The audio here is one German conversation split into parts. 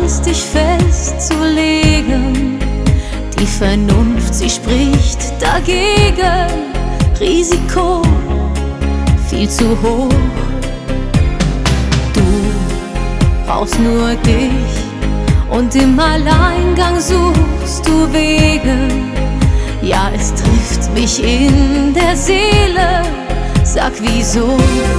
scheinst dich festzulegen. Die Vernunft, sie spricht dagegen. Risiko viel zu hoch. Du brauchst nur dich und im Alleingang suchst du Wege. Ja, es trifft mich in der Seele, sag wieso.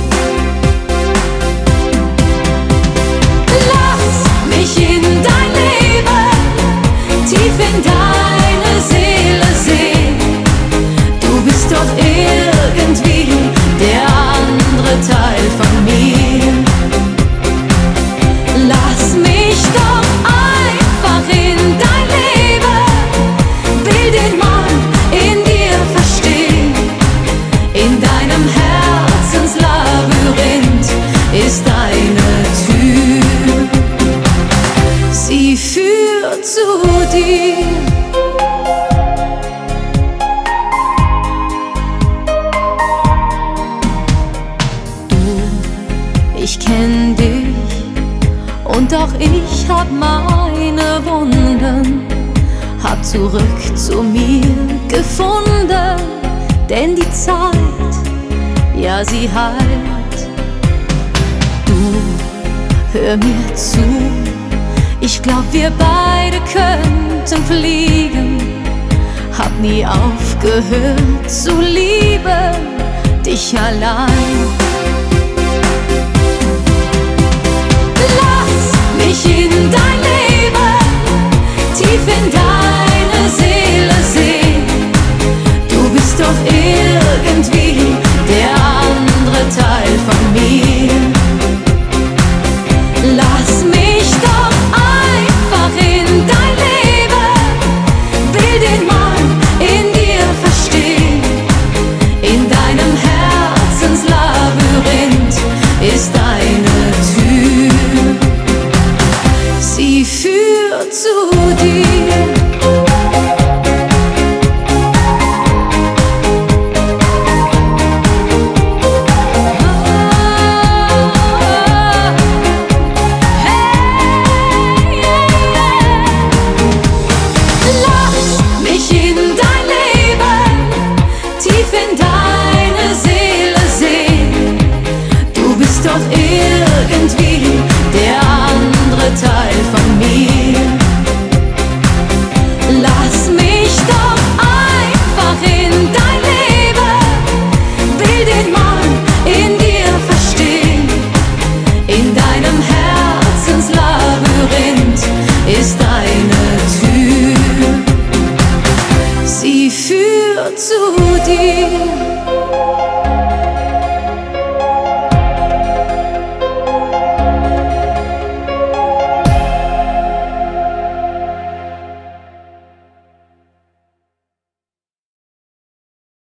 Lass mich in dein Leben, tief in deine Seele sehen. Du bist doch irgendwie der andere Teil von mir. Lass mich doch einfach in dein Leben, will den Mann in dir verstehen. In deinem Herzenslabyrinth ist eine Tür, sie führt zu dir. Ich kenn dich und auch ich hab meine Wunden, hab zurück zu mir gefunden, denn die Zeit, ja sie heilt. Du, hör mir zu, ich glaub wir beide könnten fliegen. Hab nie aufgehört zu lieben, dich allein.